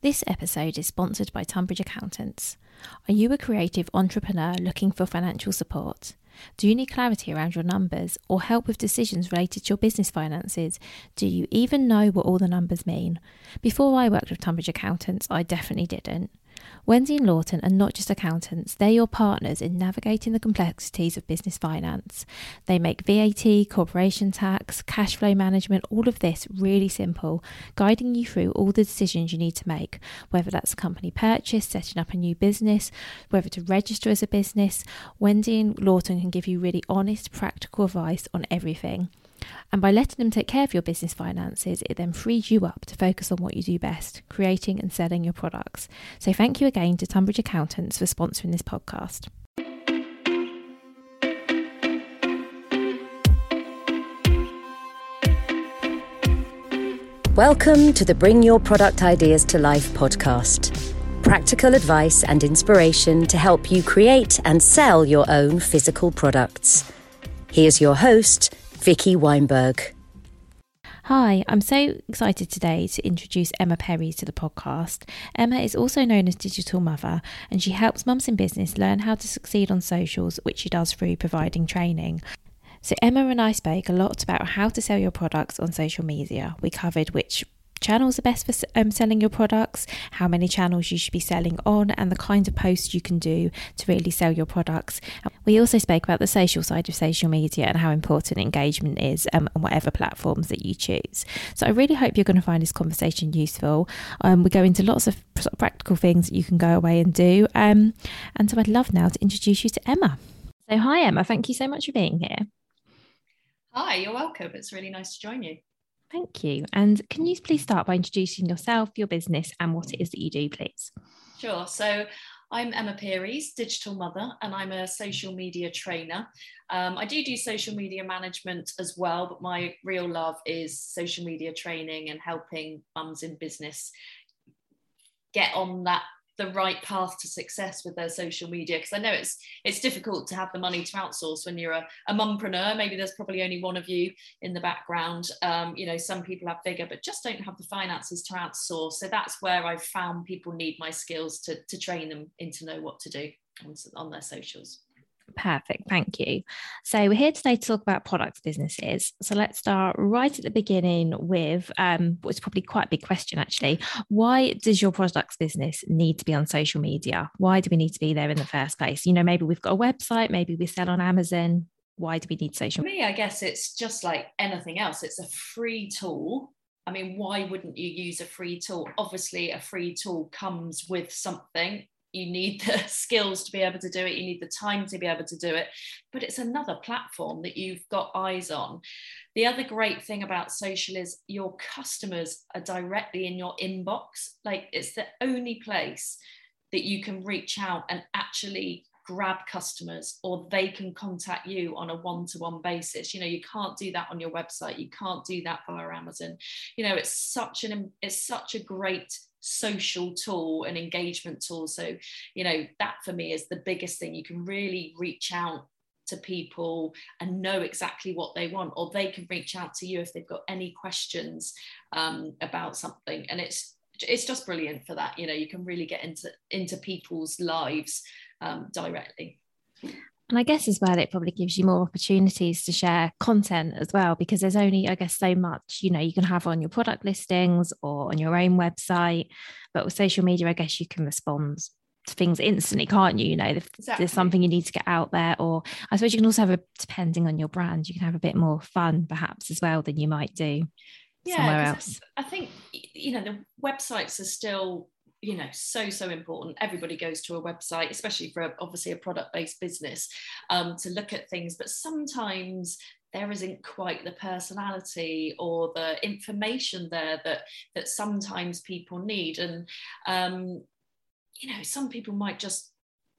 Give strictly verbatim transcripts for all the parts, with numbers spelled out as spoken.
This episode is sponsored by Tunbridge Accountants. Are you a creative entrepreneur looking for financial support? Do you need clarity around your numbers or help with decisions related to your business finances? Do you even know what all the numbers mean? Before I worked with Tunbridge Accountants, I definitely didn't. Wendy and Lawton are not just accountants, they're your partners in navigating the complexities of business finance. They make V A T, corporation tax, cash flow management, all of this really simple, guiding you through all the decisions you need to make, whether that's a company purchase, setting up a new business, whether to register as a business. Wendy and Lawton can give you really honest, practical advice on everything. And by letting them take care of your business finances, it then frees you up to focus on what you do best, creating and selling your products. So thank you again to Tunbridge Accountants for sponsoring this podcast. Welcome to the Bring Your Product Ideas to Life podcast. Practical advice and inspiration to help you create and sell your own physical products. Here's your host, Vicky Weinberg. Hi, I'm so excited today to introduce Emma Perry to the podcast. Emma is also known as Digital Mother, and she helps mums in business learn how to succeed on socials, which she does through providing training. So Emma and I spoke a lot about how to sell your products on social media. We covered which channels are best for um, selling your products, how many channels you should be selling on, and the kind of posts you can do to really sell your products. We also spoke about the social side of social media and how important engagement is um, on whatever platforms that you choose. So I really hope you're going to find this conversation useful. Um, we go into lots of practical things that you can go away and do. Um, and so I'd love now to introduce you to Emma. So hi Emma, thank you so much for being here. Hi, you're welcome. It's really nice to join you. Thank you. And can you please start by introducing yourself, your business, and what it is that you do, please? Sure. So I'm Emma Peary's Digital Mother, and I'm a social media trainer. Um, I do do social media management as well, but my real love is social media training and helping mums in business get on that the right path to success with their social media, because I know it's it's difficult to have the money to outsource when you're a, a mumpreneur. Maybe there's probably only one of you in the background. Um, you know, some people have bigger but just don't have the finances to outsource. So that's where I've found people need my skills to, to train them in to know what to do on, on their socials. Perfect, thank you. So we're here today to talk about products businesses. So let's start right at the beginning with um, what's probably quite a big question actually. Why does your products business need to be on social media? Why do we need to be there in the first place? You know, maybe we've got a website, maybe we sell on Amazon. Why do we need social media? For me, I guess it's just like anything else. It's a free tool. I mean, why wouldn't you use a free tool? Obviously, a free tool comes with something. You need the skills to be able to do it. You need the time to be able to do it. But it's another platform that you've got eyes on. The other great thing about social is your customers are directly in your inbox. Like, it's the only place that you can reach out and actually grab customers, or they can contact you on a one-to-one basis. You know, you can't do that on your website. You can't do that via Amazon. You know, it's such an it's such a great social tool and engagement tool. So, you know, that for me is the biggest thing. You can really reach out to people and know exactly what they want, or they can reach out to you if they've got any questions um, about something. And it's it's just brilliant for that. You know, you can really get into into people's lives um, directly. And I guess as well, it probably gives you more opportunities to share content as well, because there's only, I guess, so much, you know, you can have on your product listings or on your own website. But with social media, I guess you can respond to things instantly, can't you? You know, if exactly. There's something you need to get out there, or I suppose you can also have a, depending on your brand, you can have a bit more fun perhaps as well than you might do yeah, somewhere else. I think, you know, the websites are still, you know, so, so important. Everybody goes to a website, especially for a, obviously a product-based business, um, to look at things. But sometimes there isn't quite the personality or the information there that that sometimes people need. And, um, you know, some people might just,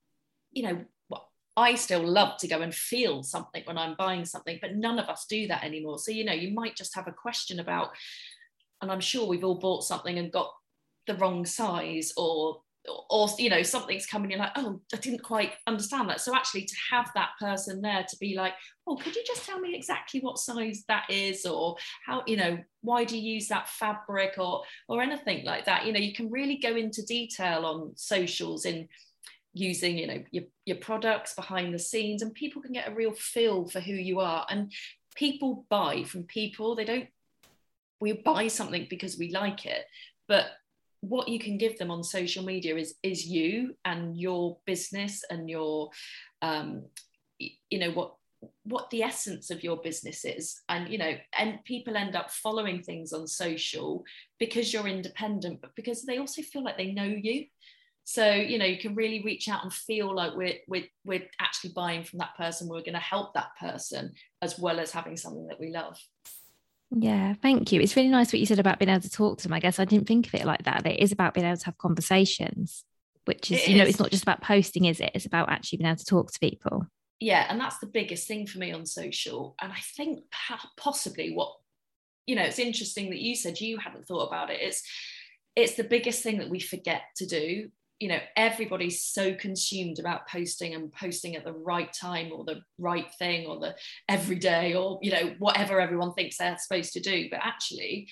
you know, well, I still love to go and feel something when I'm buying something, but none of us do that anymore. So, you know, you might just have a question about, and I'm sure we've all bought something and got the wrong size, or or, you know, something's coming, you're like, oh, I didn't quite understand that. So actually to have that person there to be like, oh, could you just tell me exactly what size that is, or how, you know, why do you use that fabric, or or anything like that. You know, you can really go into detail on socials in using, you know, your, your products behind the scenes, and people can get a real feel for who you are. And people buy from people. They don't, we buy something because we like it, but what you can give them on social media is is you and your business and your um you know what what the essence of your business is. And you know, and people end up following things on social because you're independent, but because they also feel like they know you. So you know, you can really reach out and feel like we're we're, we're actually buying from that person, we're going to help that person, as well as having something that we love. Yeah, thank you. It's really nice what you said about being able to talk to them. I guess I didn't think of it like that. It is about being able to have conversations, which is, It you know, is. it's not just about posting, is it? It's about actually being able to talk to people. Yeah, and that's the biggest thing for me on social. And I think possibly what, you know, it's interesting that you said you hadn't thought about it. It's it's the biggest thing that we forget to do. You know, everybody's so consumed about posting and posting at the right time, or the right thing, or the every day, or, you know, whatever everyone thinks they're supposed to do. But actually,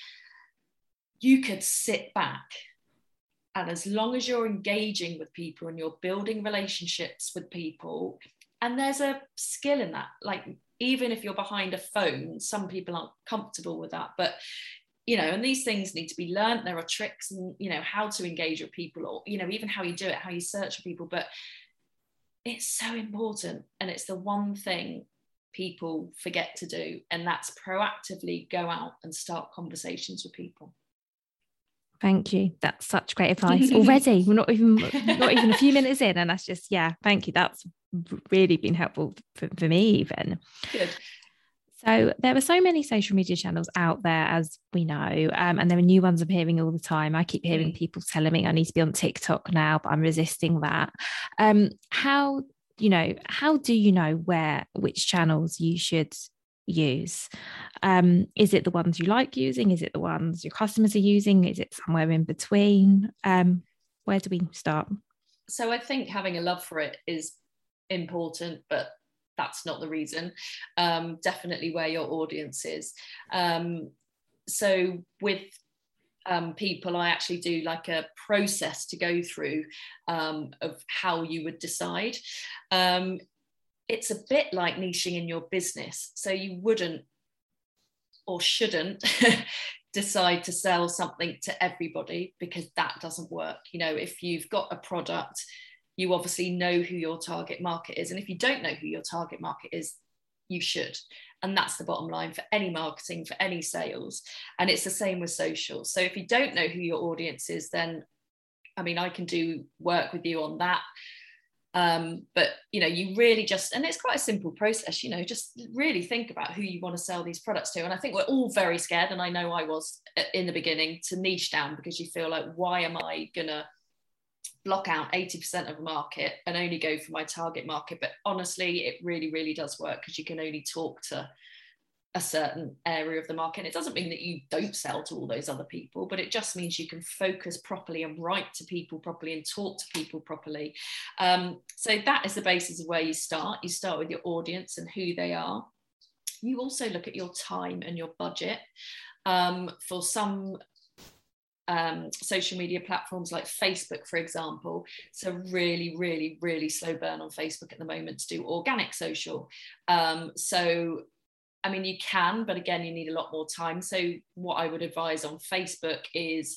you could sit back, and as long as you're engaging with people and you're building relationships with people, and there's a skill in that, like even if you're behind a phone, some people aren't comfortable with that, but you know, and these things need to be learned. There are tricks, and you know, how to engage with people, or you know, even how you do it, how you search for people. But it's so important, and it's the one thing people forget to do, and that's proactively go out and start conversations with people. Thank you. That's such great advice. Already, we're not even not even a few minutes in, and that's just, yeah, thank you. That's really been helpful for, for me even. Good. So there are so many social media channels out there, as we know, um, and there are new ones appearing all the time. I keep hearing mm. people telling me I need to be on TikTok now, but I'm resisting that. Um, how, you know, how do you know where, which channels you should use? Um, is it the ones you like using? Is it the ones your customers are using? Is it somewhere in between? Um, where do we start? So I think having a love for it is important, but that's not the reason. Um, definitely where your audience is. Um, so with um, people, I actually do like a process to go through um, of how you would decide. Um, it's a bit like niching in your business. So you wouldn't or shouldn't decide to sell something to everybody, because that doesn't work. You know, if you've got a product, you obviously know who your target market is. And if you don't know who your target market is, you should. And that's the bottom line for any marketing, for any sales. And it's the same with social. So if you don't know who your audience is, then, I mean, I can do work with you on that. Um, but, you know, you really just, and it's quite a simple process, you know, just really think about who you want to sell these products to. And I think we're all very scared, and I know I was in the beginning, to niche down, because you feel like, why am I going to block out eighty percent of the market and only go for my target market? But honestly, it really, really does work, because you can only talk to a certain area of the market. And it doesn't mean that you don't sell to all those other people, but it just means you can focus properly and write to people properly and talk to people properly. Um, so that is the basis of where you start. You start with your audience and who they are. You also look at your time and your budget. Um, for some Um, social media platforms like Facebook, for example, it's a really, really, really slow burn on Facebook at the moment to do organic social. Um, so, I mean, you can, but again, you need a lot more time. So what I would advise on Facebook is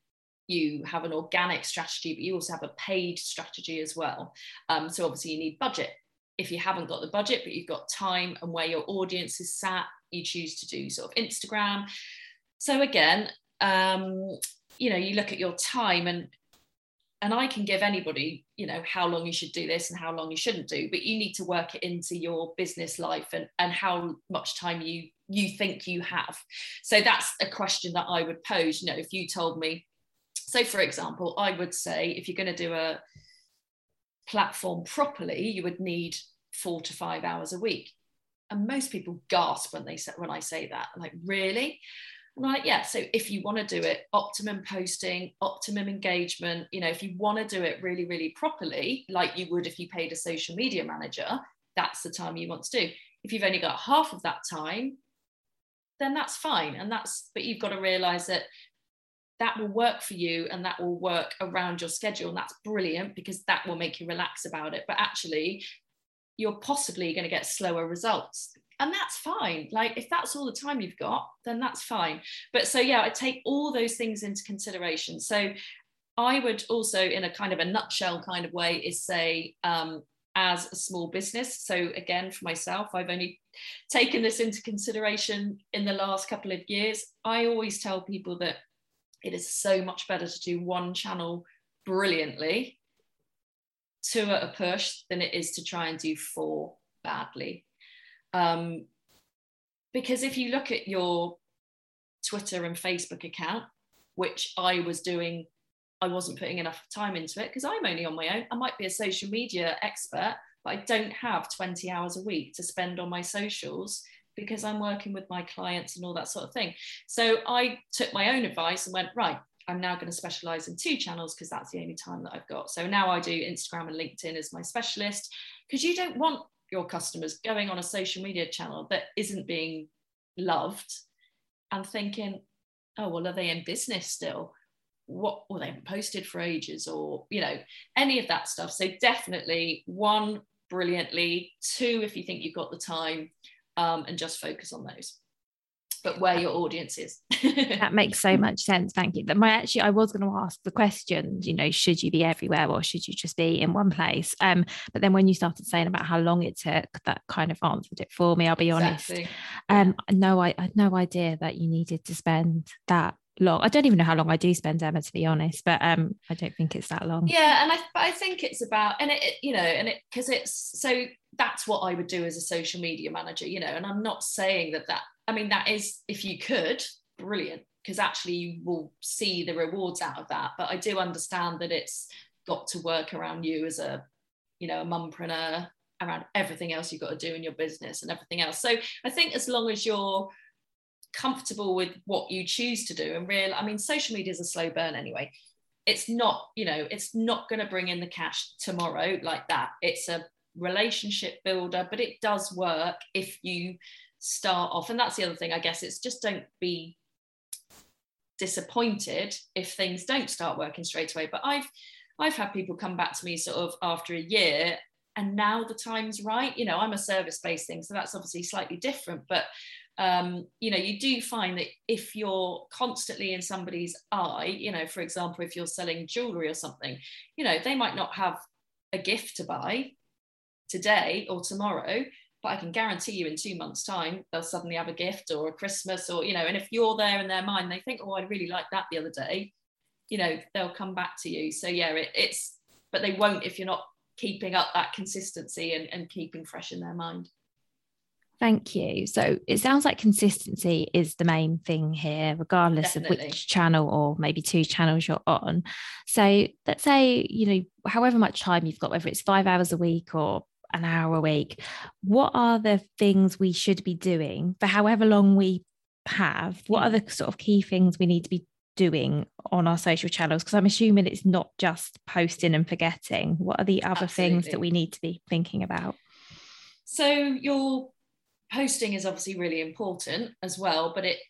you have an organic strategy, but you also have a paid strategy as well. Um, so obviously you need budget. If you haven't got the budget, but you've got time and where your audience is sat, you choose to do sort of Instagram. So again, um, you know, you look at your time, and and I can give anybody, you know, how long you should do this and how long you shouldn't do, but you need to work it into your business life and, and how much time you you think you have. So that's a question that I would pose. You know, if you told me, so for example, I would say if you're going to do a platform properly, you would need four to five hours a week. And most people gasp when they say, when I say that, like, really? I'm like, yeah, so if you want to do it, optimum posting, optimum engagement, you know, if you want to do it really, really properly, like you would if you paid a social media manager, that's the time you want to do. If you've only got half of that time, then that's fine. And that's, but you've got to realize that that will work for you and that will work around your schedule. And that's brilliant because that will make you relax about it. But actually, you're possibly going to get slower results. And that's fine. Like if that's all the time you've got, then that's fine. But so, yeah, I take all those things into consideration. So I would also, in a kind of a nutshell kind of way, is say, um, as a small business. So again, for myself, I've only taken this into consideration in the last couple of years. I always tell people that it is so much better to do one channel brilliantly two at a push than it is to try and do four badly. Um, because if you look at your Twitter and Facebook account, which I was doing, I wasn't putting enough time into it because I'm only on my own. I might be a social media expert, but I don't have twenty hours a week to spend on my socials because I'm working with my clients and all that sort of thing. So I took my own advice and went, right, I'm now going to specialize in two channels because that's the only time that I've got. So now I do Instagram and LinkedIn as my specialist, because you don't want your customers going on a social media channel that isn't being loved and thinking, oh, well, are they in business still? What, well, they haven't posted for ages, or, you know, any of that stuff. So definitely one, brilliantly, two, if you think you've got the time, um, and just focus on those. But where your audience is. That makes so much sense. Thank you. That my actually, I was going to ask the question, you know, should you be everywhere or should you just be in one place? Um, but then when you started saying about how long it took, that kind of answered it for me. I'll be exactly. honest. Um, yeah. No, I, I had no idea that you needed to spend that long. I don't even know how long I do spend, Emma, to be honest, but um, I don't think it's that long. Yeah, and I, but I think it's about, and it, it you know, and it because it's so that's what I would do as a social media manager, you know, and I'm not saying that that. I mean, that is, if you could, brilliant, because actually you will see the rewards out of that. But I do understand that it's got to work around you as a, you know, a mumpreneur, around everything else you've got to do in your business and everything else. So I think as long as you're comfortable with what you choose to do and real, I mean, social media is a slow burn anyway. It's not, you know, it's not going to bring in the cash tomorrow like that. It's a relationship builder, but it does work if you start off. And that's the other thing, I guess, it's just don't be disappointed if things don't start working straight away. But I've I've had people come back to me sort of after a year and now the time's right. You know, I'm a service-based thing, so that's obviously slightly different, but um, you know, you do find that if you're constantly in somebody's eye, you know, for example, if you're selling jewelry or something, you know, they might not have a gift to buy today or tomorrow, but I can guarantee you in two months' time, they'll suddenly have a gift or a Christmas, or, you know, and if you're there in their mind, they think, oh, I really liked that the other day, you know, they'll come back to you. So yeah, it, it's, but they won't if you're not keeping up that consistency and, and keeping fresh in their mind. Thank you. So it sounds like consistency is the main thing here, regardless Definitely. Of which channel or maybe two channels you're on. So let's say, you know, however much time you've got, whether it's five hours a week or an hour a week, what are the things we should be doing for however long we have? What are the sort of key things we need to be doing on our social channels? Because I'm assuming it's not just posting and forgetting. What are the other Absolutely. Things that we need to be thinking about? So your posting is obviously really important as well, but it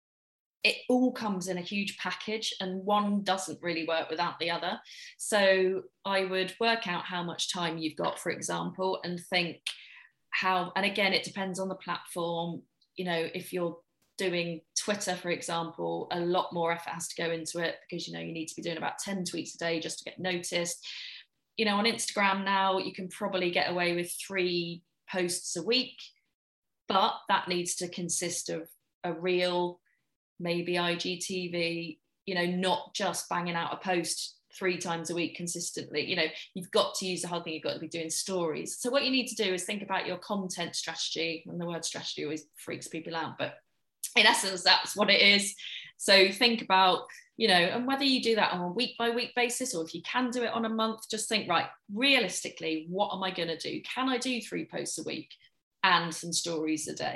it all comes in a huge package and one doesn't really work without the other. So I would work out how much time you've got, for example, and think how, and again, it depends on the platform. You know, if you're doing Twitter, for example, a lot more effort has to go into it because, you know, you need to be doing about ten tweets a day just to get noticed. You know, on Instagram now, you can probably get away with three posts a week, but that needs to consist of a reel, maybe I G T V, you know, not just banging out a post three times a week consistently. You know, you've got to use the whole thing, you've got to be doing stories. So what you need to do is think about your content strategy, and the word strategy always freaks people out, but in essence, that's what it is. So think about, you know, and whether you do that on a week by week basis, or if you can do it on a month, just think, right, realistically, what am I going to do? Can I do three posts a week and some stories a day?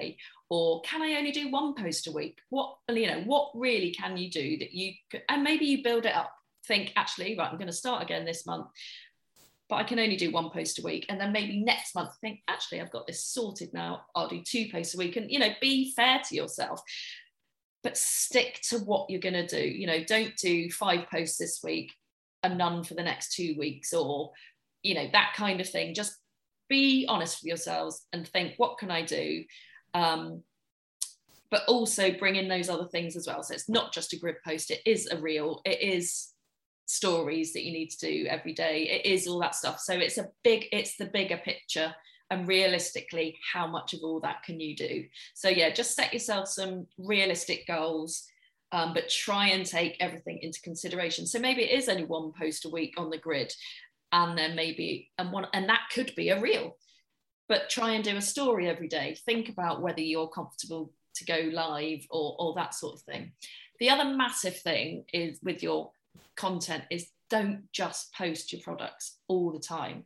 Or can I only do one post a week? What, you know, what really can you do that you could, and maybe you build it up, think actually, right, I'm going to start again this month, but I can only do one post a week. And then maybe next month think, actually, I've got this sorted now. I'll do two posts a week. And, you know, be fair to yourself, but stick to what you're going to do. You know, don't do five posts this week and none for the next two weeks or, you know, that kind of thing. Just be honest with yourselves and think, what can I do? Um, but also bring in those other things as well. So it's not just a grid post, it is a reel, it is stories that you need to do every day, it is all that stuff. So it's a big, it's the bigger picture, and realistically, how much of all that can you do? So yeah, just set yourself some realistic goals, um, but try and take everything into consideration. So maybe it is only one post a week on the grid, and then maybe, and one, and that could be a reel. But try and do a story every day. Think about whether you're comfortable to go live or, or that sort of thing. The other massive thing is with your content is don't just post your products all the time.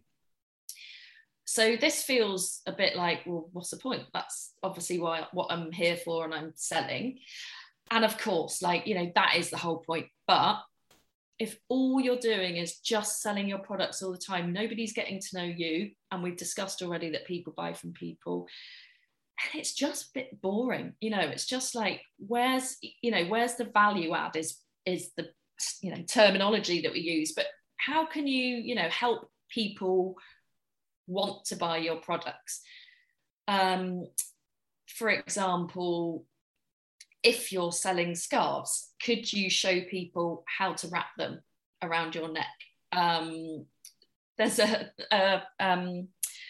So this feels a bit like, well, what's the point? That's obviously why what I'm here for and I'm selling. And of course, like, you know, that is the whole point. But if all you're doing is just selling your products all the time, nobody's getting to know you. And we've discussed already that people buy from people. And it's just a bit boring. You know, it's just like, where's, you know, where's the value add is, is the, you know, terminology that we use. But how can you, you know, help people want to buy your products? Um, for example, if you're selling scarves, could you show people how to wrap them around your neck? Um, there's a, a, um,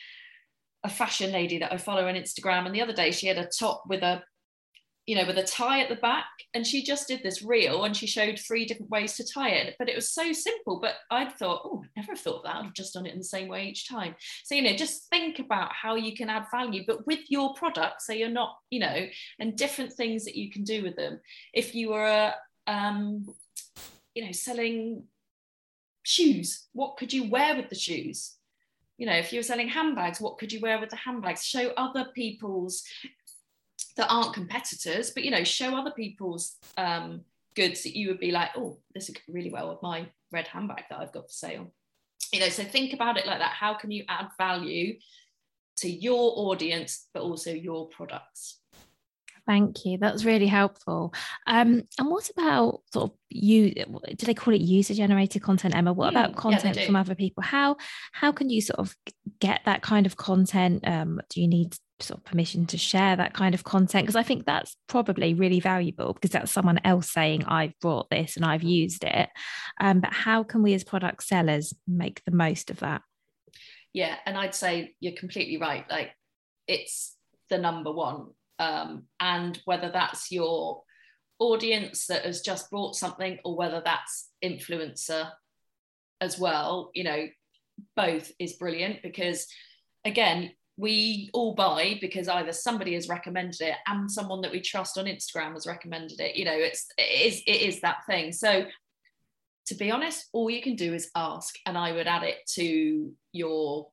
a fashion lady that I follow on Instagram, and the other day she had a top with a, you know, with a tie at the back, and she just did this reel and she showed three different ways to tie it, but it was so simple. But I'd thought, oh, I'd never thought of that. I've just done it in the same way each time. So, you know, just think about how you can add value, but with your product, so you're not, you know, and different things that you can do with them. If you were, um, you know, selling shoes, what could you wear with the shoes? You know, if you were selling handbags, what could you wear with the handbags? Show other people's that aren't competitors, but, you know, show other people's um, goods that you would be like, oh, this would go really well with my red handbag that I've got for sale. You know, so think about it like that. How can you add value to your audience, but also your products? Thank you. That's really helpful. Um, and what about sort of you? Do they call it user-generated content, Emma? What mm, about content yeah, from other people? How how can you sort of get that kind of content? Um, do you need sort of permission to share that kind of content? Because I think that's probably really valuable, because that's someone else saying, I've brought this and I've used it. Um, but how can we as product sellers make the most of that? Yeah, and I'd say you're completely right. Like, it's the number one. Um, and whether that's your audience that has just bought something, or whether that's influencer as well, you know, both is brilliant, because again, we all buy because either somebody has recommended it and someone that we trust on Instagram has recommended it. You know, it's it is it is that thing. So to be honest, all you can do is ask, and I would add it to your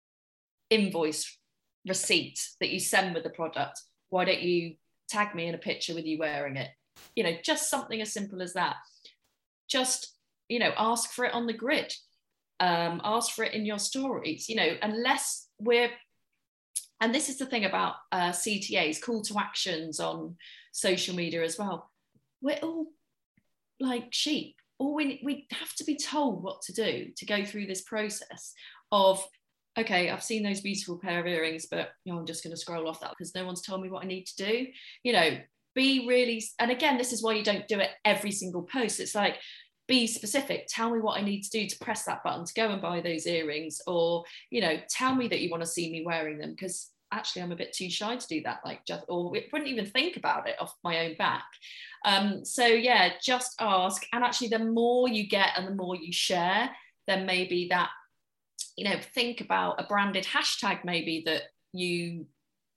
invoice receipt that you send with the product. Why don't you tag me in a picture with you wearing it? You know, just something as simple as that. Just, you know, ask for it on the grid. Um, ask for it in your stories, you know, unless we're, and this is the thing about uh, C T As, call to actions on social media as well. We're all like sheep. All we, we have to be told what to do to go through this process of, okay, I've seen those beautiful pair of earrings, but, you know, I'm just going to scroll off that because no one's told me what I need to do. You know, be really, and again, this is why you don't do it every single post. It's like, be specific. Tell me what I need to do to press that button to go and buy those earrings, or, you know, tell me that you want to see me wearing them, because actually I'm a bit too shy to do that. Like, just, or wouldn't even think about it off my own back. Um, so yeah, just ask. And actually, the more you get and the more you share, then maybe that, you know, think about a branded hashtag maybe that you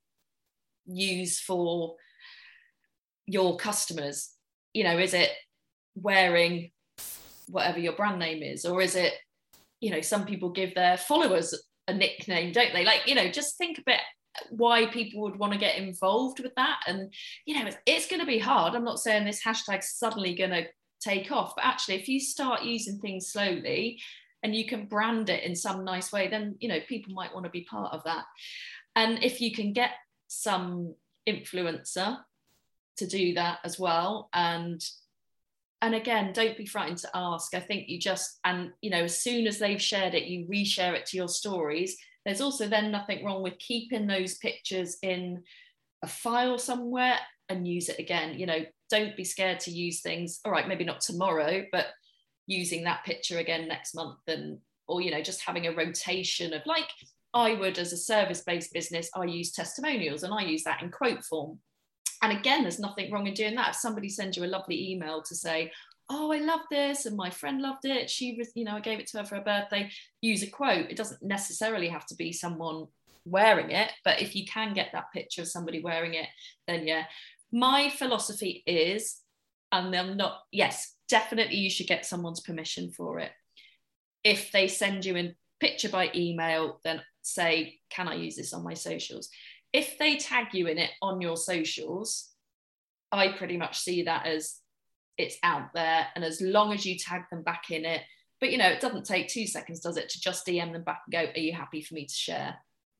use for your customers. You know, is it wearing whatever your brand name is, or is it, you know, some people give their followers a nickname, don't they? Like, you know, just think a bit why people would want to get involved with that. And, you know, it's, it's going to be hard. I'm not saying this hashtag's suddenly going to take off, but actually if you start using things slowly and you can brand it in some nice way, then, you know, people might want to be part of that. And if you can get some influencer to do that as well, and and again, don't be frightened to ask. I think you just, and you know, as soon as they've shared it, you reshare it to your stories. There's also then nothing wrong with keeping those pictures in a file somewhere and use it again. You know, don't be scared to use things. All right, maybe not tomorrow, but using that picture again next month, and or you know, just having a rotation of, like I would as a service-based business, I use testimonials and I use that in quote form. And again, there's nothing wrong in doing that. If somebody sends you a lovely email to say, oh, I love this, and my friend loved it, she was, you know, I gave it to her for her birthday, use a quote. It doesn't necessarily have to be someone wearing it, but if you can get that picture of somebody wearing it, then yeah. My philosophy is, and I'm not, yes, definitely you should get someone's permission for it. If they send you a picture by email, then say, can I use this on my socials? If they tag you in it on your socials, I pretty much see that as it's out there. And as long as you tag them back in it, but you know, it doesn't take two seconds, does it, to just D M them back and go, are you happy for me to share?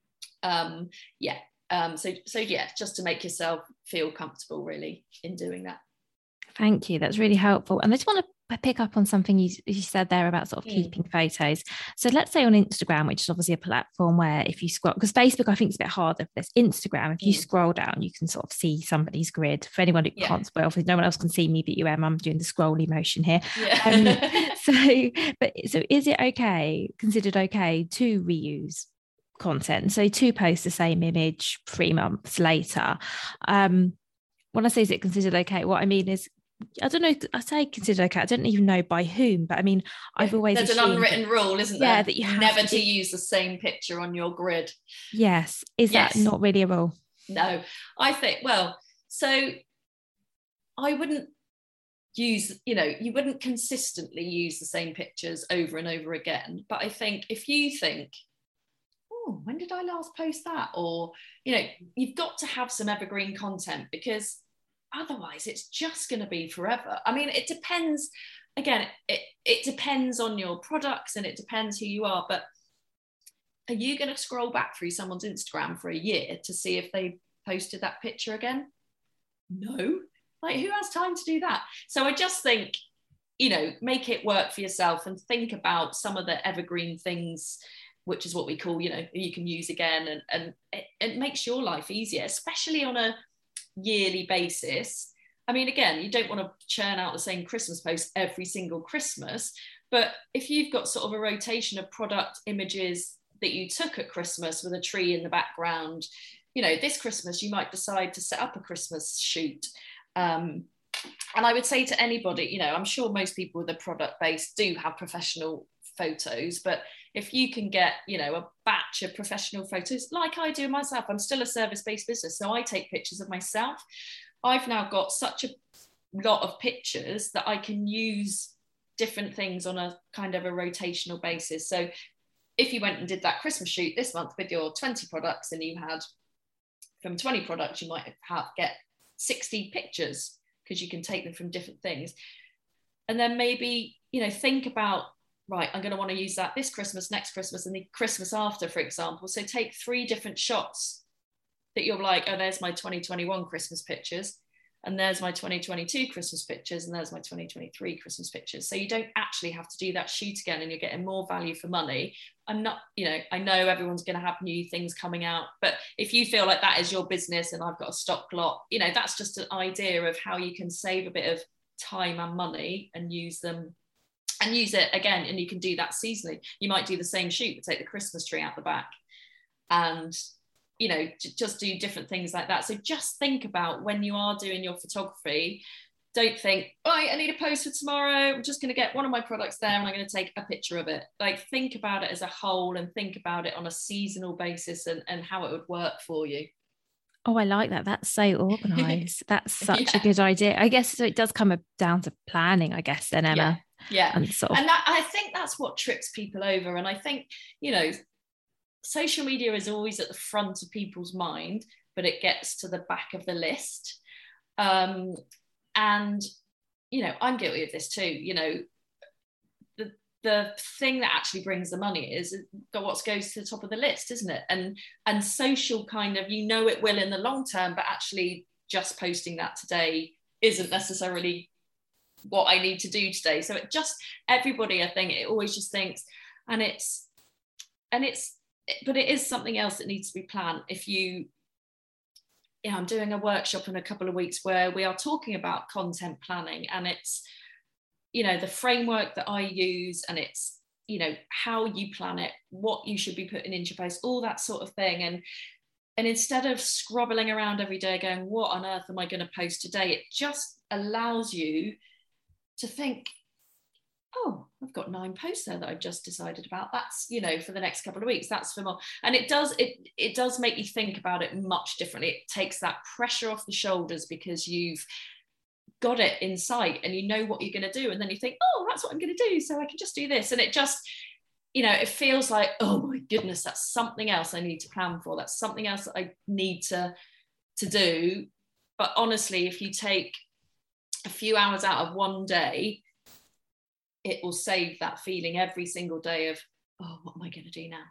Um, yeah. Um, so, so yeah, just to make yourself feel comfortable really in doing that. Thank you. That's really helpful. And I just want to pick up on something you, you said there about sort of mm. keeping photos. So let's say on Instagram, which is obviously a platform where if you scroll, because Facebook, I think it's a bit harder for this. Instagram, if you mm. scroll down, you can sort of see somebody's grid. For anyone who yeah. can't, well, no one else can see me but you, Em, I'm doing the scrolly motion here. Yeah. Um, so, but so is it okay, considered okay to reuse content? So to post the same image three months later. Um, when I say is it considered okay, what I mean is, I don't know, I say considered okay, I don't even know by whom, but I mean, I've always there's an unwritten that, rule, isn't yeah, there? that you have never to, to use the same picture on your grid. Yes. Is yes. that not really a rule? No, I think, well, so I wouldn't use, you know, you wouldn't consistently use the same pictures over and over again. But I think if you think, oh, when did I last post that? Or, you know, you've got to have some evergreen content, because otherwise it's just going to be forever. I mean, it depends, again, it, it depends on your products and it depends who you are, but are you going to scroll back through someone's Instagram for a year to see if they posted that picture again? No. Like, who has time to do that? So I just think, you know, make it work for yourself and think about some of the evergreen things, which is what we call, you know, you can use again, and, and it, it makes your life easier, especially on a yearly basis. I mean, again, you don't want to churn out the same Christmas post every single Christmas, but if you've got sort of a rotation of product images that you took at Christmas with a tree in the background, you know, this Christmas you might decide to set up a Christmas shoot. Um, and I would say to anybody, you know, I'm sure most people with a product base do have professional photos, but if you can get, you know, a batch of professional photos like I do myself, I'm still a service-based business, so I take pictures of myself. I've now got such a lot of pictures that I can use different things on a kind of a rotational basis. So if you went and did that Christmas shoot this month with your twenty products, and you had from twenty products, you might have get sixty pictures, because you can take them from different things. And then maybe, you know, think about, right, I'm going to want to use that this Christmas, next Christmas, and the Christmas after, for example. So take three different shots that you're like, oh, there's my twenty twenty-one Christmas pictures, and there's my twenty twenty-two Christmas pictures, and there's my twenty twenty-three Christmas pictures. So you don't actually have to do that shoot again, and you're getting more value for money. I'm not, you know, I know everyone's going to have new things coming out, but if you feel like that is your business and I've got a stock lot, you know, that's just an idea of how you can save a bit of time and money and use them and use it again. And you can do that seasonally. You might do the same shoot, but take the Christmas tree out the back and, you know, just do different things like that. So just think about when you are doing your photography, don't think, right, I need a post for tomorrow, I'm just going to get one of my products there and I'm going to take a picture of it. Like, think about it as a whole and think about it on a seasonal basis and, and how it would work for you. Oh, I like that. That's so organised. That's such Yeah. a good idea. I guess so it does come down to planning, I guess, then, Emma. Yeah. Yeah. And, sort of... and that, I think that's what trips people over. And I think, you know, social media is always at the front of people's mind, but it gets to the back of the list. Um, and, you know, I'm guilty of this too. You know, the, the thing that actually brings the money is what goes to the top of the list, isn't it? And, and social kind of, you know, it will in the long term, but actually just posting that today isn't necessarily what I need to do today. So it just, everybody, I think, it always just thinks, and it's, and it's, but it is something else that needs to be planned. If you, yeah, I'm doing a workshop in a couple of weeks where we are talking about content planning, and it's, you know, the framework that I use, and it's, you know, how you plan it, what you should be putting into your post, all that sort of thing. And and instead of scrobbling around every day going, what on earth am I going to post today? It just allows you to think, oh, I've got nine posts there that I've just decided about. That's, you know, for the next couple of weeks, that's for more. And it does, it, it does make you think about it much differently. It takes that pressure off the shoulders because you've got it in sight and you know what you're going to do. And then you think, oh, that's what I'm going to do. So I can just do this. And it just, you know, it feels like, oh my goodness, that's something else I need to plan for. That's something else that I need to, to do. But honestly, if you take a few hours out of one day, it will save that feeling every single day of, oh, what am I going to do now?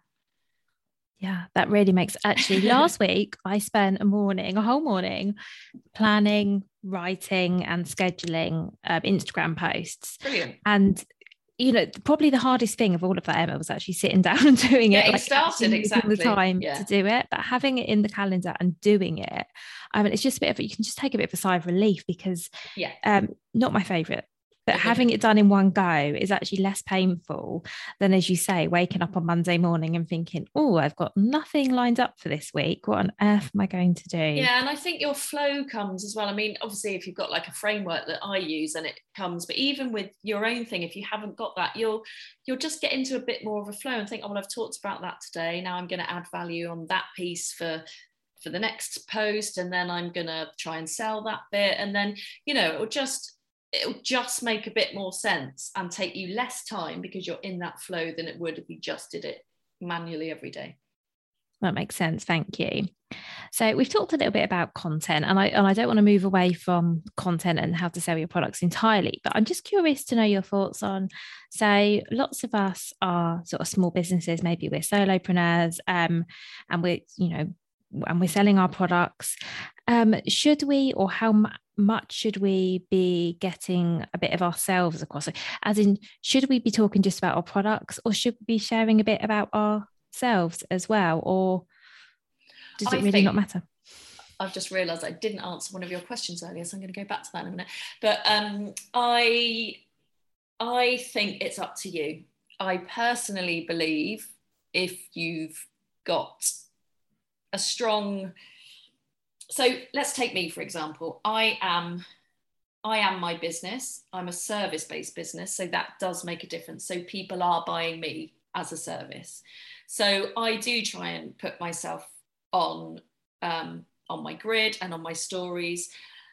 Yeah, that really makes, actually, last week I spent a morning, a whole morning planning, writing and scheduling um, Instagram posts. Brilliant. And you know, probably the hardest thing of all of that, Emma, was actually sitting down and doing yeah, it. You like started exactly the time yeah. to do it, but having it in the calendar and doing it, I mean, it's just a bit of, you can just take a bit of a sigh of relief because, yeah, um, not my favourite. But okay. having it done in one go is actually less painful than, as you say, waking up on Monday morning and thinking, oh, I've got nothing lined up for this week. What on earth am I going to do? Yeah, and I think your flow comes as well. I mean, obviously, if you've got like a framework that I use and it comes, but even with your own thing, if you haven't got that, you'll you'll just get into a bit more of a flow and think, oh, well, I've talked about that today. Now I'm going to add value on that piece for for the next post, and then I'm going to try and sell that bit. And then, you know, it'll just it'll just make a bit more sense and take you less time because you're in that flow than it would if you just did it manually every day. That makes sense. Thank you. So we've talked a little bit about content, and I and I don't want to move away from content and how to sell your products entirely, but I'm just curious to know your thoughts on, so lots of us are sort of small businesses, maybe we're solopreneurs, um, and we're, you know, and we're selling our products. Um, should we, or how much much should we be getting a bit of ourselves across? As in, should we be talking just about our products, or should we be sharing a bit about ourselves as well? Or does it I really not matter? I've just realised I didn't answer one of your questions earlier, so I'm going to go back to that in a minute. But um, I, I think it's up to you. I personally believe if you've got a strong, so let's take me, for example. I am, I am my business. I'm a service-based business, so that does make a difference. So people are buying me as a service. So I do try and put myself on, um, on my grid and on my stories.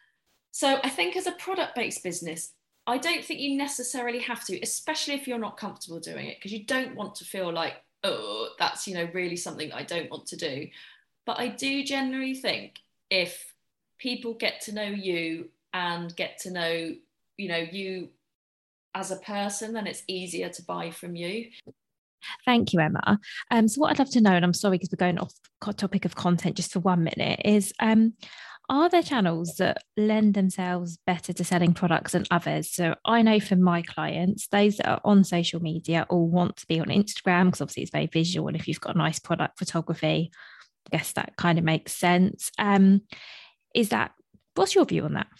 So I think as a product-based business, I don't think you necessarily have to, especially if you're not comfortable doing it, because you don't want to feel like, oh, that's, you know, really something I don't want to do. But I do generally think if people get to know you and get to know, you know, you as a person, then it's easier to buy from you. Thank you, Emma. Um, so what I'd love to know, and I'm sorry because we're going off topic of content just for one minute, is um, are there channels that lend themselves better to selling products than others? So I know for my clients, those that are on social media all want to be on Instagram because obviously it's very visual, and if you've got nice product photography, I guess that kind of makes sense. Um, is that, what's your view on that?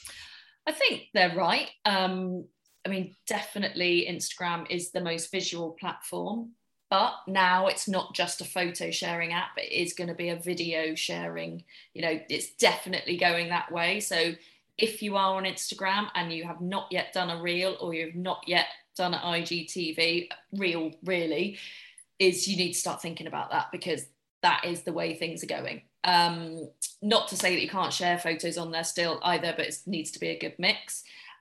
I think they're right. Um, I mean, definitely Instagram is the most visual platform, but now it's not just a photo sharing app. It is going to be a video sharing, you know, it's definitely going that way. So if you are on Instagram and you have not yet done a reel, or you've not yet done an I G T V reel, really, is you need to start thinking about that, because that is the way things are going. Um, not to say that you can't share photos on there still either, but it needs to be a good mix.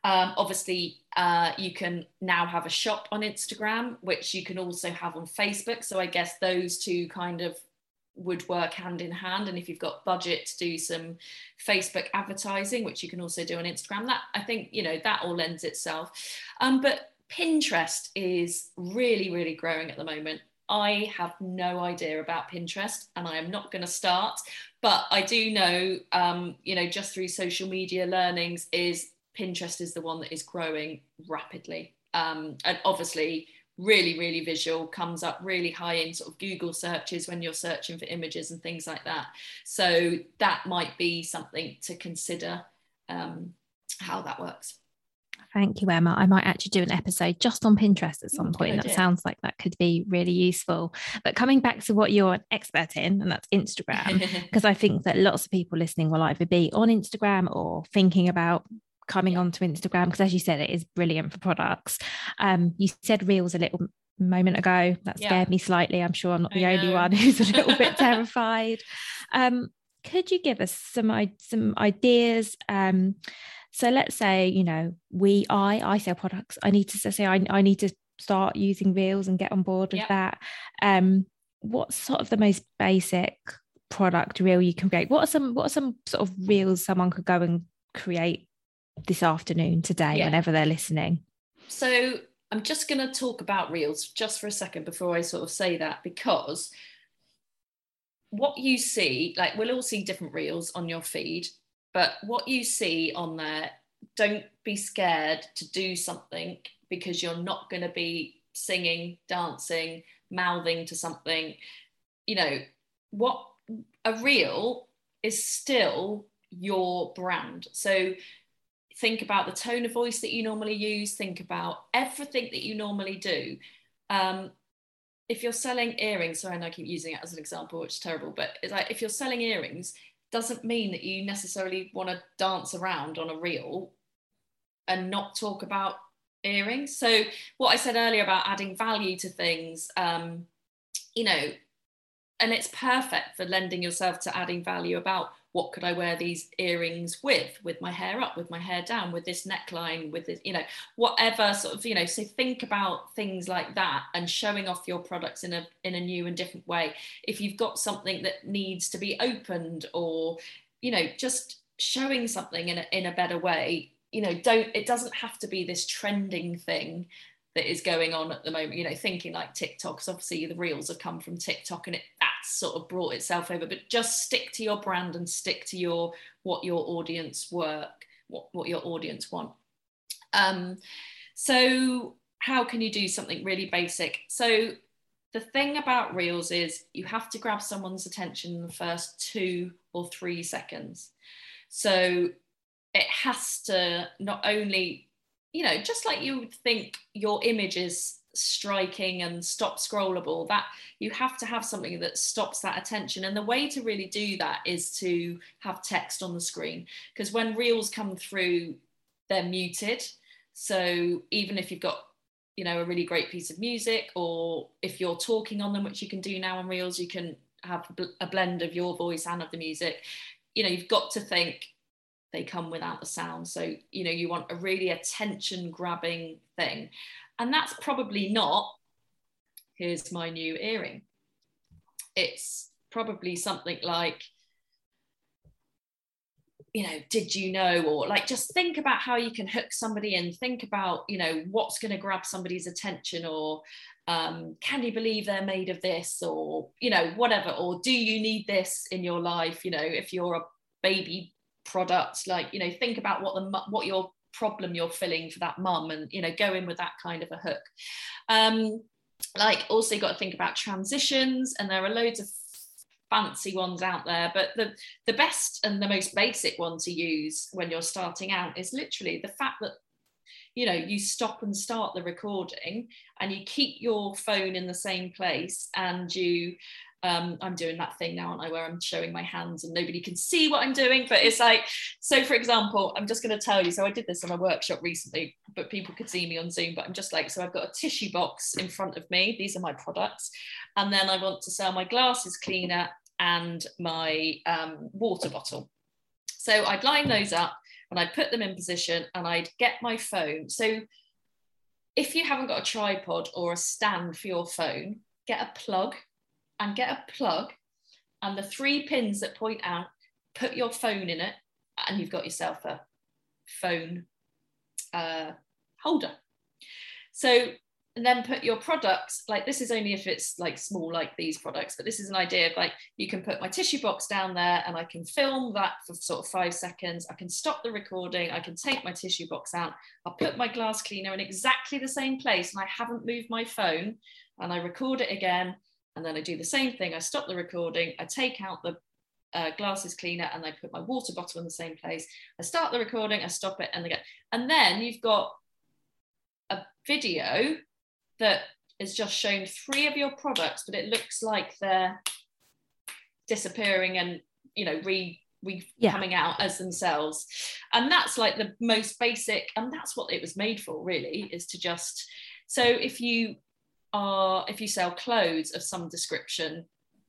Um, obviously, uh, you can now have a shop on Instagram, which you can also have on Facebook. So I guess those two kind of would work hand in hand. And if you've got budget to do some Facebook advertising, which you can also do on Instagram, that I think, you know, that all lends itself. Um, but Pinterest is really, really growing at the moment. I have no idea about Pinterest, and I am not going to start, but I do know, um, you know, just through social media learnings, is Pinterest is the one that is growing rapidly. Um, and obviously really, really visual, comes up really high in sort of Google searches when you're searching for images and things like that. So that might be something to consider, um, how that works. Thank you, Emma. I might actually do an episode just on Pinterest at some point. That sounds like that could be really useful. But coming back to what you're an expert in, and that's Instagram, because I think that lots of people listening will either be on Instagram or thinking about coming yeah. onto Instagram, because as you said, it is brilliant for products. Um, you said Reels a little moment ago. That scared yeah. me slightly. I'm sure I'm not the I only know. one who's a little bit terrified. Um, could you give us some, some ideas? Um, So let's say, you know, we, I, I sell products. I need to say, I, I need to start using Reels and get on board with yep. that. Um, what's sort of the most basic product reel you can create? What are some, what are some sort of reels someone could go and create this afternoon, today, yeah. whenever they're listening? So I'm just going to talk about Reels just for a second before I sort of say that, because what you see, like we'll all see different Reels on your feed. But what you see on there, don't be scared to do something, because you're not going to be singing, dancing, mouthing to something. You know, what a reel is still your brand. So think about the tone of voice that you normally use. Think about everything that you normally do. Um, if you're selling earrings, sorry, and I keep using it as an example, which is terrible, but it's like if you're selling earrings, doesn't mean that you necessarily want to dance around on a reel and not talk about earrings. So what I said earlier about adding value to things, um, you know, and it's perfect for lending yourself to adding value about what could I wear these earrings with, with my hair up, with my hair down, with this neckline, with this, you know, whatever sort of, you know, so think about things like that and showing off your products in a in a new and different way. If you've got something that needs to be opened, or, you know, just showing something in a, in a better way, you know, don't, it doesn't have to be this trending thing that is going on at the moment, you know, thinking like TikTok, because obviously the reels have come from TikTok and it that's sort of brought itself over, but just stick to your brand and stick to your, what your audience work, what, what your audience want. Um, so how can you do something really basic? So the thing about reels is you have to grab someone's attention in the first two or three seconds. So it has to not only, you know, just like you would think your image is striking and stop scrollable, that you have to have something that stops that attention. And the way to really do that is to have text on the screen, because when reels come through, they're muted. So even if you've got, you know, a really great piece of music, or if you're talking on them, which you can do now on reels, you can have a blend of your voice and of the music. You know, you've got to think they come without the sound. So, you know, you want a really attention grabbing thing. And that's probably not, here's my new earring. It's probably something like, you know, did you know, or like, just think about how you can hook somebody in. Think about, you know, what's going to grab somebody's attention, or um, can you believe they're made of this, or, you know, whatever, or do you need this in your life? You know, if you're a baby product, like, you know, think about what the what your problem you're filling for that mum, and, you know, go in with that kind of a hook. Um, like, also, you got to think about transitions, and there are loads of fancy ones out there, but the the best and the most basic one to use when you're starting out is literally the fact that, you know, you stop and start the recording and you keep your phone in the same place, and you Um, I'm doing that thing now, aren't I, where I'm showing my hands and nobody can see what I'm doing, but it's like, so for example, I'm just going to tell you, so I did this on a workshop recently, but people could see me on Zoom, but I'm just like, so I've got a tissue box in front of me, these are my products, and then I want to sell my glasses cleaner and my um, water bottle. So I'd line those up, and I'd put them in position and I'd get my phone. So if you haven't got a tripod or a stand for your phone, get a plug and get a plug and the three pins that point out, put your phone in it, and you've got yourself a phone uh, holder. So, and then put your products, like this is only if it's like small, like these products, but this is an idea of like, you can put my tissue box down there and I can film that for sort of five seconds. I can stop the recording. I can take my tissue box out. I'll put my glass cleaner in exactly the same place and I haven't moved my phone, and I record it again. And then I do the same thing. I stop the recording. I take out the uh, glasses cleaner and I put my water bottle in the same place. I start the recording, I stop it, and again. And then you've got a video that is just shown three of your products, but it looks like they're disappearing and, you know, re, re yeah. coming out as themselves. And that's like the most basic, and that's what it was made for, really, is to just, so if you are, if you sell clothes of some description,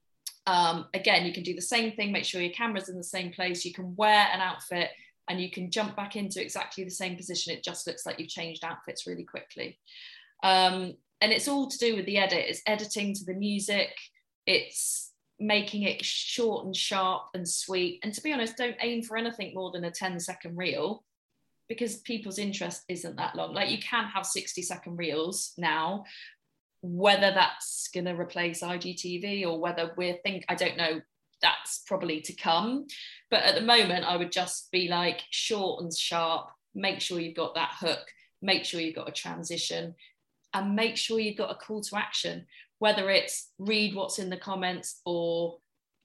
um, again, you can do the same thing, make sure your camera's in the same place, you can wear an outfit and you can jump back into exactly the same position. It just looks like you've changed outfits really quickly. Um, and it's all to do with the edit. It's editing to the music. It's making it short and sharp and sweet. And to be honest, don't aim for anything more than a ten second reel, because people's interest isn't that long. Like, you can have sixty second reels now, whether that's going to replace I G T V or whether we're think, I don't know, that's probably to come. But at the moment, I would just be like short and sharp, make sure you've got that hook, make sure you've got a transition, and make sure you've got a call to action, whether it's read what's in the comments or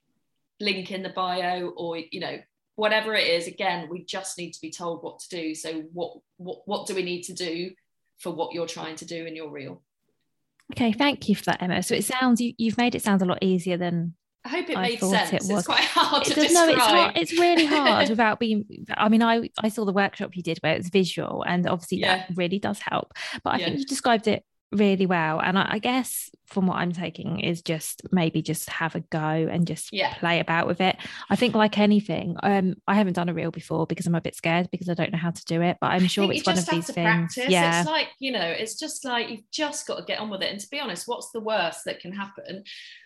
link in the bio, or, you know, whatever it is. Again, we just need to be told what to do. So what, what, what do we need to do for what you're trying to do in your reel? Okay, thank you for that, Emma. So it sounds, you, you've made it sound a lot easier than I hope it I made thought sense. It was. It's quite hard it to does, describe. No, it's hard. It's really hard without being, I mean, I, I saw the workshop you did where it was visual, and obviously yeah. that really does help. But I yeah. think you described it really well. And I, I guess from what I'm taking is just maybe just have a go and just yeah. play about with it. I think like anything, um, I haven't done a reel before because I'm a bit scared because I don't know how to do it, but I'm sure it's one of these things. Practice. Yeah. It's like, you know, it's just like, you've just got to get on with it. And to be honest, what's the worst that can happen?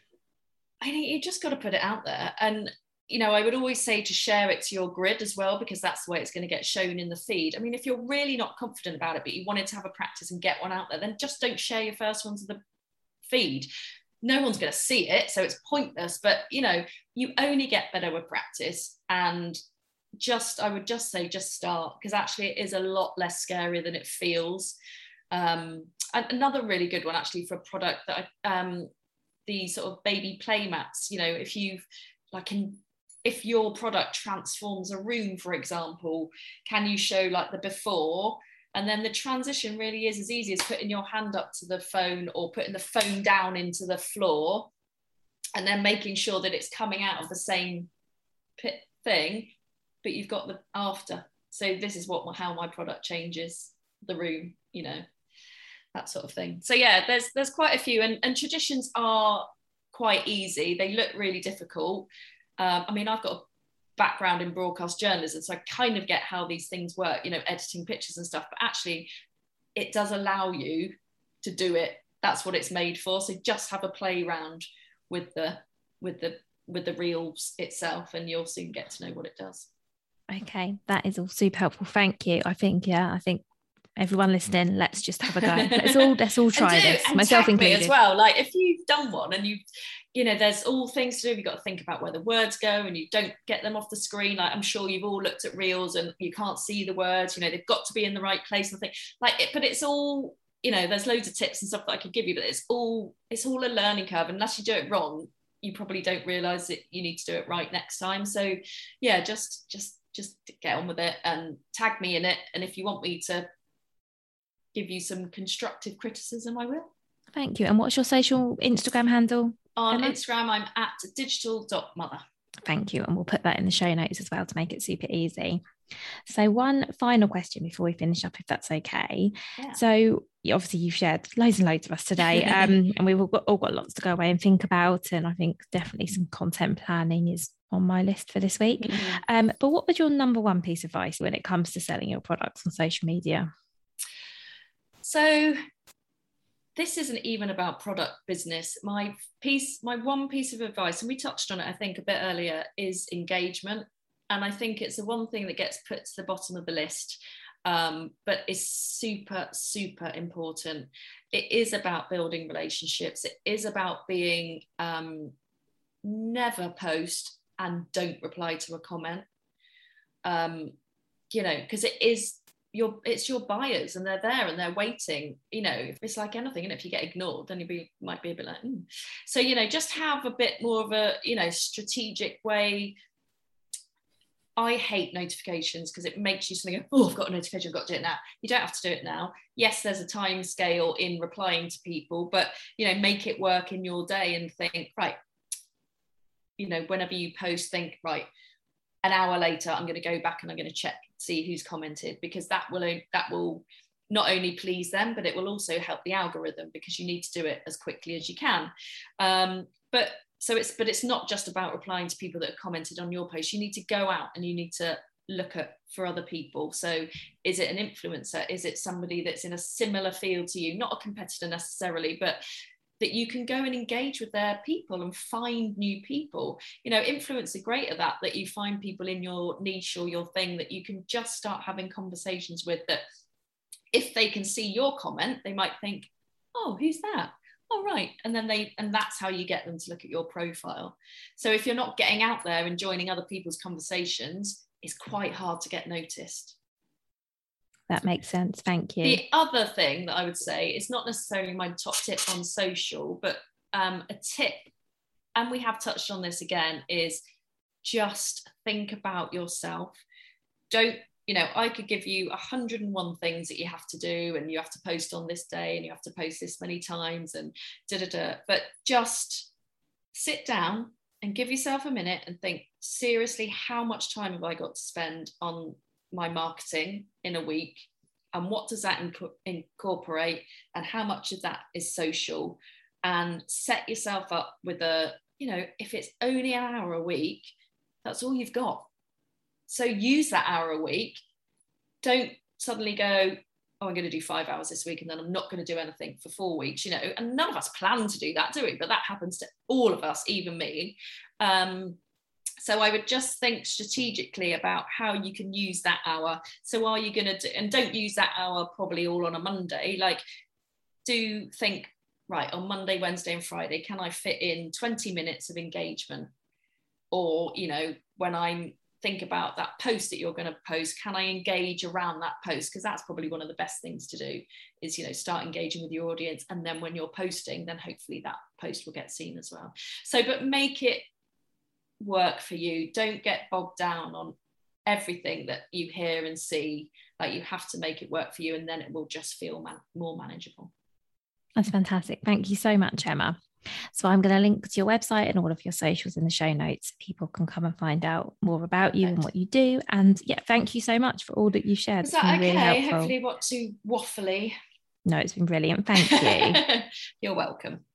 I think you just got to put it out there. And, you know, I would always say to share it to your grid as well, because that's the way it's going to get shown in the feed. I mean, if you're really not confident about it, but you wanted to have a practice and get one out there, then just don't share your first one to the feed. No one's going to see it, so it's pointless. But, you know, you only get better with practice. And just, I would just say, just start, because actually it is a lot less scary than it feels. Um, and another really good one, actually, for a product that I, um, the sort of baby play mats, you know, if you've like in, if your product transforms a room, for example, can you show like the before? And then the transition really is as easy as putting your hand up to the phone or putting the phone down into the floor, and then making sure that it's coming out of the same pit thing, but you've got the after. So this is what how my product changes the room, you know, that sort of thing. So yeah, there's there's quite a few, and, and traditions are quite easy. They look really difficult. Um, I mean, I've got a background in broadcast journalism, so I kind of get how these things work, you know, editing pictures and stuff, but actually it does allow you to do it. That's what it's made for. So just have a play around with the with the with the reels itself, and you'll soon get to know what it does. Okay, that is all super helpful. Thank you. I think, yeah, I think everyone listening, let's just have a go. Let's all let's all try and do, this, and myself included as well. Like if you've done one and you you know, there's all things to do. You've got to think about where the words go, and you don't get them off the screen. Like I'm sure you've all looked at reels and you can't see the words, you know, they've got to be in the right place and think like it, but it's all, you know, there's loads of tips and stuff that I could give you, but it's all it's all a learning curve. Unless you do it wrong, you probably don't realize that you need to do it right next time. So yeah, just just just get on with it and tag me in it. And if you want me to give you some constructive criticism, I will. Thank you. And what's your social Instagram handle? On Emma? Instagram, I'm at digital dot mother. Thank you. And we'll put that in the show notes as well to make it super easy. So one final question before we finish up, if that's okay. Yeah. So obviously you've shared loads and loads of us today, um, and we've all got, all got lots to go away and think about. And I think definitely some content planning is on my list for this week. Mm-hmm. Um, but what was your number one piece of advice when it comes to selling your products on social media? So this isn't even about product business. My piece, my one piece of advice, and we touched on it, I think, a bit earlier, is engagement. And I think it's the one thing that gets put to the bottom of the list, um, but is super, super important. It is about building relationships. It is about being um, never post and don't reply to a comment. Um, you know, because it is your, it's your buyers and they're there and they're waiting. You know, it's like anything, and if you get ignored, then you be might be a bit like, mm. So, you know, just have a bit more of a, you know, strategic way. I hate notifications because it makes you suddenly go, oh, I've got a notification, I've got to do it now. You don't have to do it now. Yes, there's a time scale in replying to people, but, you know, make it work in your day and think, right, you know, whenever you post, think, right, an hour later, I'm going to go back and I'm going to check, see who's commented, because that will, that will not only please them, but it will also help the algorithm, because you need to do it as quickly as you can. Um, but So it's, but it's not just about replying to people that have commented on your post. You need to go out and you need to look at for other people. So is it an influencer? Is it somebody that's in a similar field to you? Not a competitor necessarily, but that you can go and engage with their people and find new people. You know, influencers are great at that, that you find people in your niche or your thing that you can just start having conversations with, that if they can see your comment, they might think, oh, who's that? Oh, right. And then they, and that's how you get them to look at your profile. So if you're not getting out there and joining other people's conversations, it's quite hard to get noticed. That makes sense. Thank you. The other thing that I would say, it's not necessarily my top tip on social, but um, a tip, and we have touched on this again, is just think about yourself. Don't, you know, I could give you one hundred and one things that you have to do, and you have to post on this day, and you have to post this many times, and da da da. But just sit down and give yourself a minute and think, seriously, how much time have I got to spend on my marketing in a week? And what does that inc- incorporate? And how much of that is social? And set yourself up with a, you know, if it's only an hour a week, that's all you've got. So use that hour a week. Don't suddenly go, oh, I'm going to do five hours this week and then I'm not going to do anything for four weeks, you know, and none of us plan to do that, do we? But that happens to all of us, even me. Um, so I would just think strategically about how you can use that hour. So are you going to do, and don't use that hour probably all on a Monday, like do think, right, on Monday, Wednesday and Friday, can I fit in twenty minutes of engagement? Or, you know, when I'm think about that post that you're going to post, can I engage around that post? Because that's probably one of the best things to do is, you know, start engaging with your audience. And then when you're posting, then hopefully that post will get seen as well. So, but make it work for you. Don't get bogged down on everything that you hear and see. Like, you have to make it work for you, and then it will just feel man- more manageable. That's fantastic. Thank you so much, Emma. So I'm going to link to your website and all of your socials in the show notes. People can come and find out more about you and what you do. And yeah, thank you so much for all that you shared. Is that okay? Really helpful. Hopefully not too waffly. No, it's been brilliant. Thank you. You're welcome.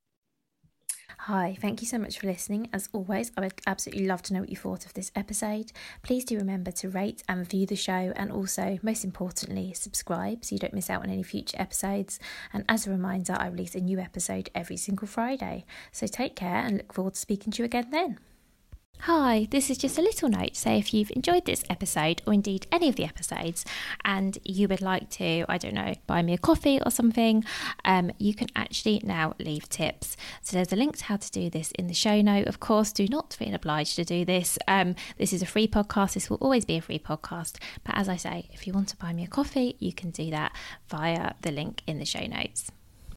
Hi, thank you so much for listening. As always, I would absolutely love to know what you thought of this episode. Please do remember to rate and review the show, and also, most importantly, subscribe so you don't miss out on any future episodes. And as a reminder, I release a new episode every single Friday. So take care and look forward to speaking to you again then. Hi, this is just a little note to say if you've enjoyed this episode, or indeed any of the episodes, and you would like to, I don't know, buy me a coffee or something, um, you can actually now leave tips. So there's a link to how to do this in the show note. Of course, do not feel obliged to do this. Um, this is a free podcast. This will always be a free podcast. But as I say, if you want to buy me a coffee, you can do that via the link in the show notes.